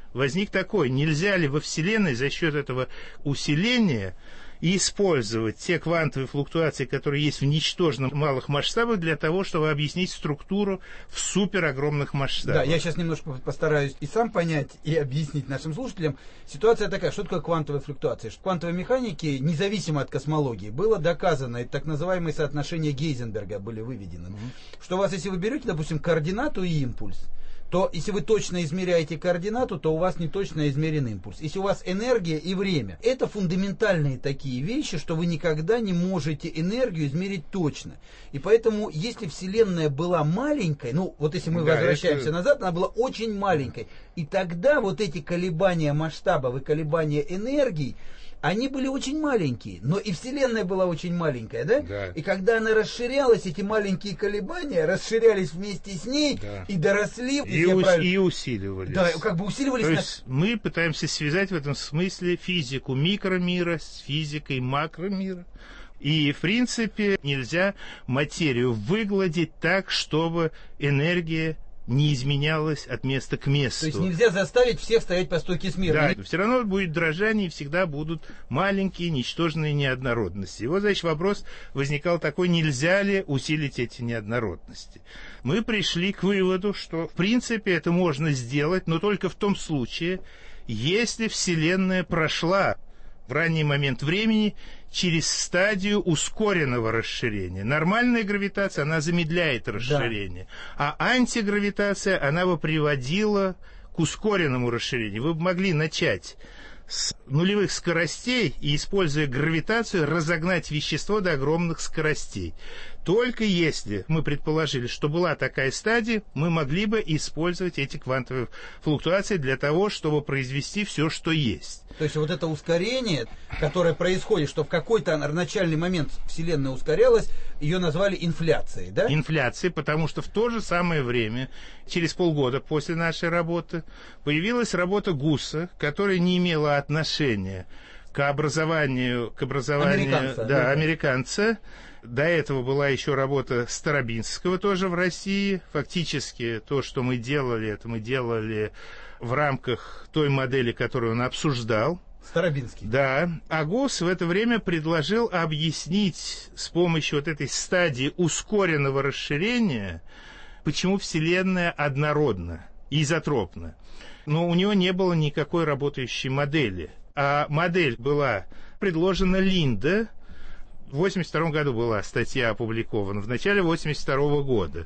Speaker 2: возник такой: нельзя ли во Вселенной за счет этого усиления и использовать те квантовые флуктуации, которые есть в ничтожно малых масштабах, для того, чтобы объяснить структуру в суперогромных масштабах.
Speaker 3: Да, я сейчас немножко постараюсь и сам понять, и объяснить нашим слушателям. Ситуация такая: что такое квантовая флуктуация? В квантовой механике, независимо от космологии, было доказано, и так называемые соотношения Гейзенберга были выведены, что у вас, если вы берете, допустим, координату и импульс, то если вы точно измеряете координату, то у вас не точно измерен импульс. Если у вас энергия и время, это фундаментальные такие вещи, что вы никогда не можете энергию измерить точно. И поэтому, если Вселенная была маленькой, ну вот если мы возвращаемся назад, она была очень маленькой, и тогда вот эти колебания масштабов и колебания энергии, они были очень маленькие, но и Вселенная была очень маленькая, да?
Speaker 2: Да.
Speaker 3: И когда она расширялась, эти маленькие колебания расширялись вместе с ней, да, и доросли.
Speaker 2: И усиливались.
Speaker 3: Да, как бы усиливались.
Speaker 2: То есть мы пытаемся связать в этом смысле физику микромира с физикой макромира. И, в принципе, нельзя материю выгладить так, чтобы энергия не изменялась от места к месту.
Speaker 3: То есть нельзя заставить всех стоять по стойке смирно.
Speaker 2: Да, все равно будет дрожание, и всегда будут маленькие, ничтожные неоднородности. И вот, значит, вопрос возникал такой: нельзя ли усилить эти неоднородности? Мы пришли к выводу, что, в принципе, это можно сделать, но только в том случае, если Вселенная прошла в ранний момент времени через стадию ускоренного расширения. Нормальная гравитация, она замедляет расширение, да, а антигравитация, она бы приводила к ускоренному расширению. Вы бы могли начать с нулевых скоростей и, используя гравитацию, разогнать вещество до огромных скоростей. Только если мы предположили, что была такая стадия, мы могли бы использовать эти квантовые флуктуации для того, чтобы произвести все, что есть.
Speaker 3: То есть вот это ускорение, которое происходит, что в какой-то начальный момент Вселенная ускорялась, ее назвали инфляцией, да?
Speaker 2: Инфляцией, потому что в то же самое время, через полгода после нашей работы, появилась работа Гусса, которая не имела отношения к образованию американца. До этого была еще работа Старобинского тоже в России. Фактически то, что мы делали, это мы делали в рамках той модели, которую он обсуждал.
Speaker 3: Старобинский.
Speaker 2: Да. А Гусс в это время предложил объяснить с помощью вот этой стадии ускоренного расширения, почему Вселенная однородна, изотропна. Но у него не было никакой работающей модели. А модель была предложена Линде. В 1982 году была статья опубликована, в начале 1982 года.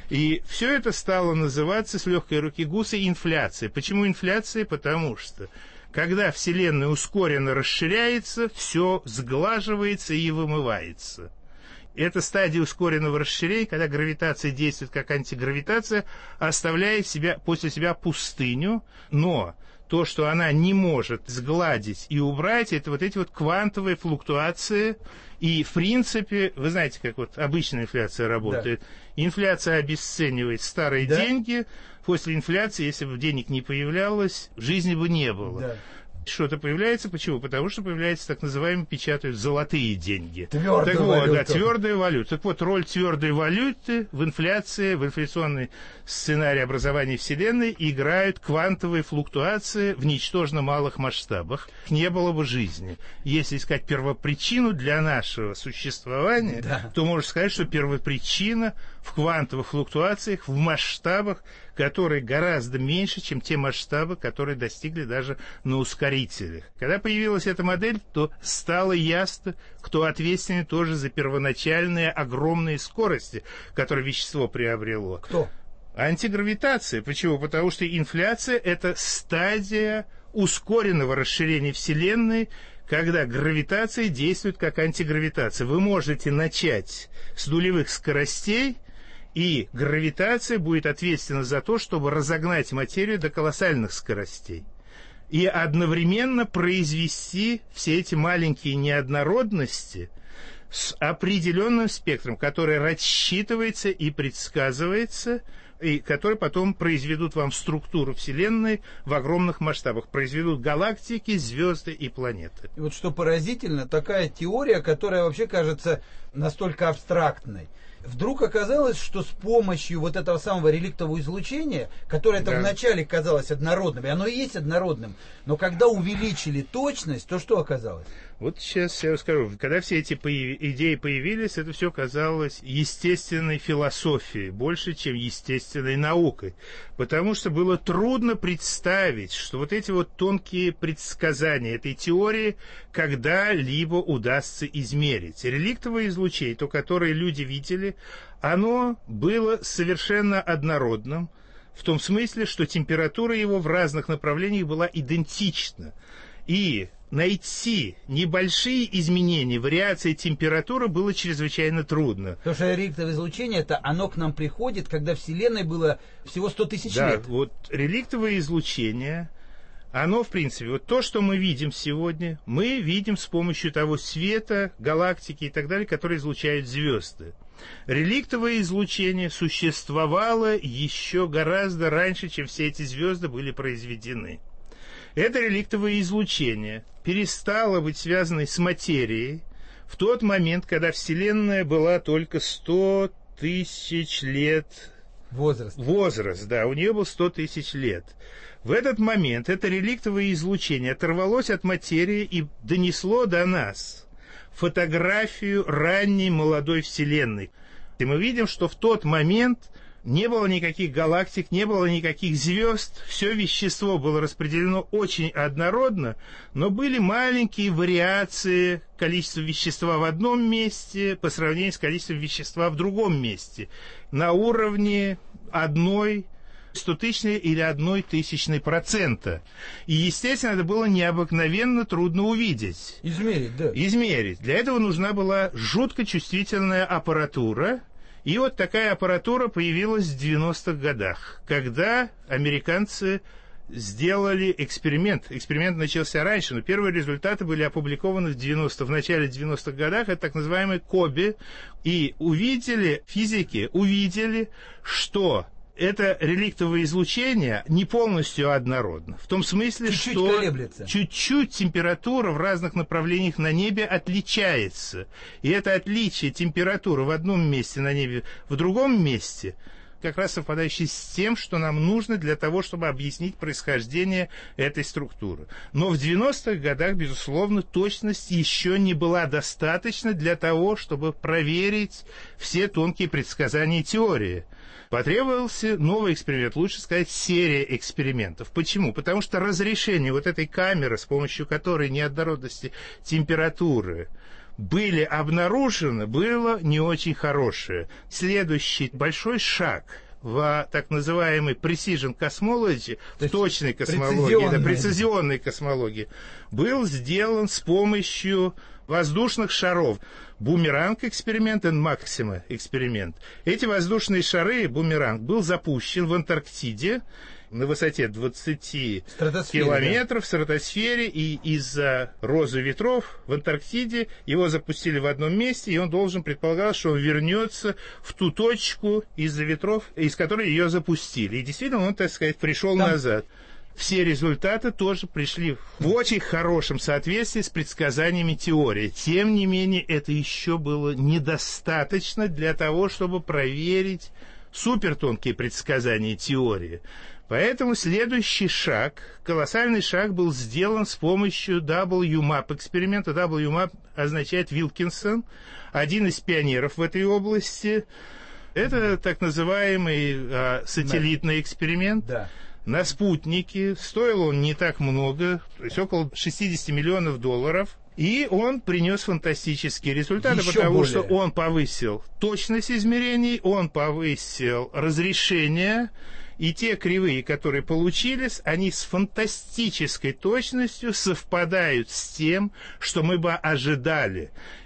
Speaker 2: И все это стало называться с легкой руки Гусса инфляцией. Почему инфляция? Потому что, когда Вселенная ускоренно расширяется, все сглаживается и вымывается. Это стадия ускоренного расширения, когда гравитация действует как антигравитация, оставляя после себя пустыню, но то, что она не может сгладить и убрать, это вот эти вот квантовые флуктуации. И, в принципе, вы знаете, как вот обычная инфляция работает. Да. Инфляция обесценивает старые деньги. После инфляции, если бы денег не появлялось, жизни бы не было. Да. Что-то появляется. Почему? Потому что появляются так называемые, печатают золотые деньги.
Speaker 3: Твердая валюта.
Speaker 2: Да, твердая валюта. Так вот, роль твердой валюты в инфляции, в инфляционной сценарии образования Вселенной играют квантовые флуктуации в ничтожно малых масштабах. Не было бы жизни. Если искать первопричину для нашего существования, то можно сказать, что первопричина в квантовых флуктуациях, в масштабах, которые гораздо меньше, чем те масштабы, которые достигли даже на ускорителях. Когда появилась эта модель, то стало ясно, кто ответственен тоже за первоначальные огромные скорости, которые вещество приобрело.
Speaker 3: Кто?
Speaker 2: Антигравитация. Почему? Потому что инфляция – это стадия ускоренного расширения Вселенной, когда гравитация действует как антигравитация. Вы можете начать с нулевых скоростей, и гравитация будет ответственна за то, чтобы разогнать материю до колоссальных скоростей. И одновременно произвести все эти маленькие неоднородности с определенным спектром, который рассчитывается и предсказывается и которые потом произведут вам структуру Вселенной в огромных масштабах, произведут галактики, звезды и планеты.
Speaker 3: И вот что поразительно, такая теория, которая вообще кажется настолько абстрактной, вдруг оказалось, что с помощью вот этого самого реликтового излучения, которое это вначале казалось однородным, и оно и есть однородным, но когда увеличили точность, то что оказалось?
Speaker 2: Вот сейчас я скажу, когда все эти идеи появились, это все казалось естественной философией, больше, чем естественной наукой. Потому что было трудно представить, что вот эти вот тонкие предсказания этой теории когда-либо удастся измерить. Реликтовое излучение, то, которое люди видели, оно было совершенно однородным, в том смысле, что температура его в разных направлениях была идентична. И найти небольшие изменения, вариации температуры было чрезвычайно трудно.
Speaker 3: Потому что реликтовое излучение, это оно к нам приходит, когда Вселенной было всего 100 тысяч лет.
Speaker 2: Да, вот реликтовое излучение, оно, в принципе, вот то, что мы видим сегодня, мы видим с помощью того света, галактики и так далее, которые излучают звезды. Реликтовое излучение существовало еще гораздо раньше, чем все эти звезды были произведены. Это реликтовое излучение перестало быть связанной с материей в тот момент, когда Вселенная была только 100 тысяч лет. Возраст, да, у нее был 100 тысяч лет. В этот момент это реликтовое излучение оторвалось от материи и донесло до нас фотографию ранней молодой Вселенной. И мы видим, что в тот момент не было никаких галактик, не было никаких звезд, все вещество было распределено очень однородно, но были маленькие вариации количества вещества в одном месте по сравнению с количеством вещества в другом месте, на уровне 1 стотысячной или 0,01%. И, естественно, это было необыкновенно трудно увидеть.
Speaker 3: Измерить, да.
Speaker 2: Измерить. Для этого нужна была жутко чувствительная аппаратура. И вот такая аппаратура появилась в 90-х годах, когда американцы сделали эксперимент. Эксперимент начался раньше, но первые результаты были опубликованы в начале 90-х годах. Это так называемый COBE. И физики увидели, что это реликтовое излучение не полностью однородно. В том смысле, что чуть-чуть температура в разных направлениях на небе отличается. И это отличие температуры в одном месте на небе, в другом месте, как раз совпадающее с тем, что нам нужно для того, чтобы объяснить происхождение этой структуры. Но в 90-х годах, безусловно, точность еще не была достаточна для того, чтобы проверить все тонкие предсказания теории. Потребовался новый эксперимент, лучше сказать, серия экспериментов. Почему? Потому что разрешение вот этой камеры, с помощью которой неоднородности температуры были обнаружены, было не очень хорошее. Следующий большой шаг в так называемой precision cosmology, в точной космологии, прецизионной космологии, был сделан с помощью воздушных шаров. Бумеранг-эксперимент и Максима-эксперимент. Эти воздушные шары, бумеранг, был запущен в Антарктиде на высоте 20 километров в стратосфере, и из-за розы ветров в Антарктиде его запустили в одном месте, и он предполагал, что он вернется в ту точку из-за ветров, из которой ее запустили. И действительно он, так сказать, пришел назад. Все результаты тоже пришли в очень хорошем соответствии с предсказаниями теории. Тем не менее, это еще было недостаточно для того, чтобы проверить супертонкие предсказания теории. Поэтому следующий шаг, колоссальный шаг, был сделан с помощью WMAP эксперимента. WMAP означает Вилкинсон, один из пионеров в этой области. Это так называемый сателлитный эксперимент. Да. На спутнике. Стоил он не так много, то есть около $60 миллионов. И он принес фантастические результаты, потому что он повысил точность измерений, он повысил разрешение, и те кривые, которые получились, они с фантастической точностью совпадают с тем, что мы бы ожидали.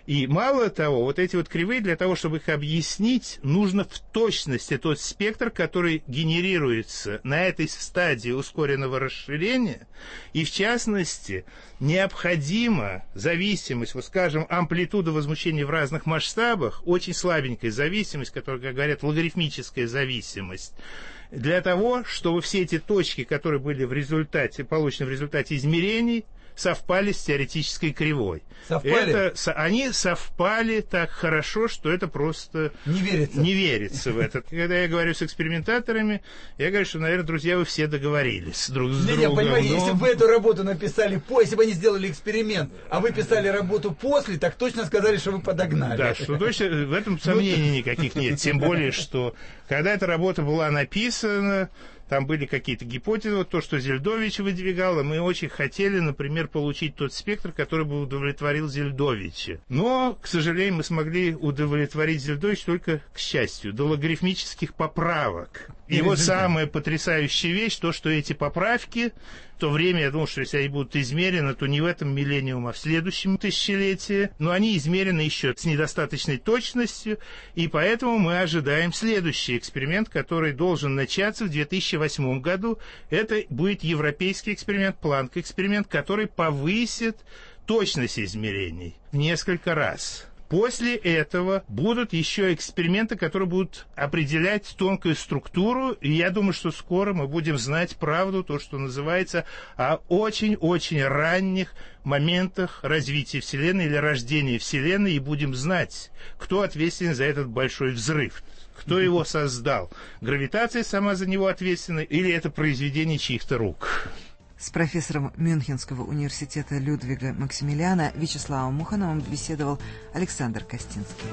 Speaker 2: И мало того, вот эти вот кривые, для того, чтобы их объяснить, нужно в точности тот спектр, который генерируется на этой стадии ускоренного расширения, и в частности необходима зависимость, вот скажем, амплитуда возмущения в разных масштабах, очень слабенькая зависимость, которая, как говорят, логарифмическая зависимость, для того, чтобы все эти точки, которые были получены в результате измерений, совпали с теоретической кривой.
Speaker 3: Совпали?
Speaker 2: Они совпали так хорошо, что это просто не верится в это. Когда я говорю с экспериментаторами, я говорю, что, наверное, друзья, вы все договорились друг с другом.
Speaker 3: Понимаете, если бы вы эту работу написали если бы они сделали эксперимент, а вы писали работу после, так точно сказали, что вы подогнали.
Speaker 2: Да, что точно, в этом сомнений никаких нет. Тем более, что когда эта работа была написана, там были какие-то гипотезы, вот то, что Зельдович выдвигал, и мы очень хотели, например, получить тот спектр, который бы удовлетворил Зельдовича. Но, к сожалению, мы смогли удовлетворить Зельдовича только, к счастью, до логарифмических поправок. И вот самая потрясающая вещь, то, что эти поправки, в то время, я думал, что если они будут измерены, то не в этом миллениуме, а в следующем тысячелетии, но они измерены еще с недостаточной точностью, и поэтому мы ожидаем следующий эксперимент, который должен начаться в 2008 году. Это будет европейский эксперимент, Планк-эксперимент, который повысит точность измерений в несколько раз. После этого будут еще эксперименты, которые будут определять тонкую структуру, и я думаю, что скоро мы будем знать правду, то, что называется, о очень-очень ранних моментах развития Вселенной или рождения Вселенной, и будем знать, кто ответственен за этот большой взрыв. Кто его создал? Гравитация сама за него ответственна, или это произведение чьих-то рук?
Speaker 1: С профессором Мюнхенского университета Людвига Максимилиана Вячеславом Мухановым беседовал Александр Костинский.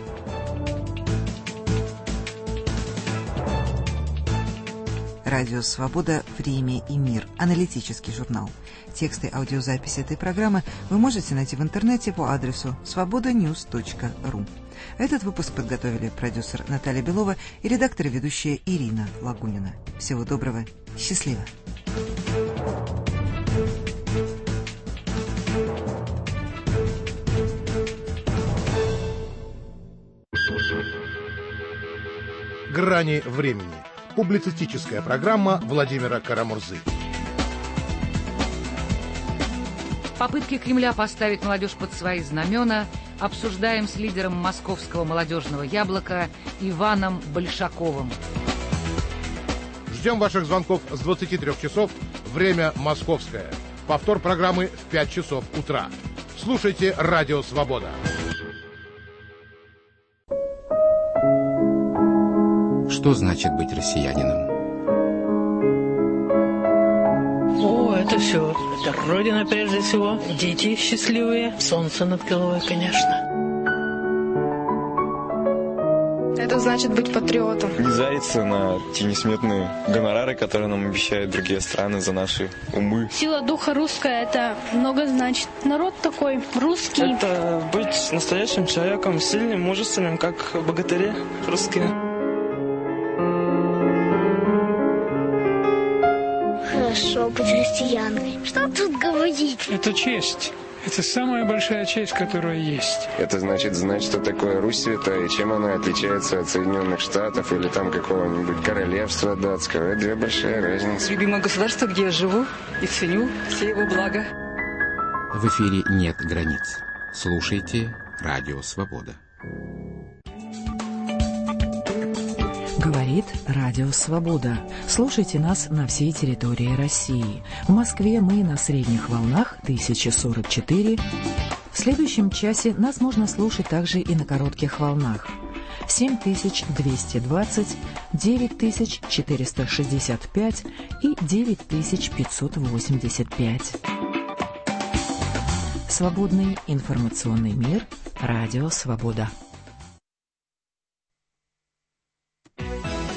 Speaker 1: Радио «Свобода. Время и мир». Аналитический журнал. Тексты аудиозаписи этой программы вы можете найти в интернете по адресу svobodanews.ru. Этот выпуск подготовили продюсер Наталья Белова и редактор и ведущая Ирина Лагунина. Всего доброго. Счастливо.
Speaker 4: «Грани времени». Публицистическая программа Владимира Карамурзы.
Speaker 6: Попытки Кремля поставить молодежь под свои знамена обсуждаем с лидером московского молодежного яблока Иваном Большаковым.
Speaker 4: Ждем ваших звонков с 23 часов, время московское. Повтор программы в 5 часов утра. Слушайте «Радио Свобода».
Speaker 8: Что значит быть россиянином?
Speaker 9: Это все. Это Родина, прежде всего. Дети счастливые. Солнце над головой, конечно.
Speaker 10: Это значит быть патриотом.
Speaker 26: Не зариться на те несметные гонорары, которые нам обещают другие страны за наши умы.
Speaker 10: Сила духа русская, это много значит. Народ такой русский.
Speaker 27: Это быть настоящим человеком, сильным, мужественным, как богатыри русские.
Speaker 18: Хорошо быть россиянкой. Что тут говорить?
Speaker 27: Это честь. Это самая большая честь, которая есть.
Speaker 28: Это значит знать, что такое Русь святая, и чем она отличается от Соединенных Штатов или там какого-нибудь королевства датского. Это две большие разницы.
Speaker 29: Любимое государство, где я живу и ценю все его блага.
Speaker 8: В эфире нет границ. Слушайте «Радио Свобода».
Speaker 30: Говорит Радио Свобода. Слушайте нас на всей территории России. В Москве мы на средних волнах 1044. В следующем часе нас можно слушать также и на коротких волнах 7220, 9465 и 9585. Свободный информационный мир. Радио Свобода.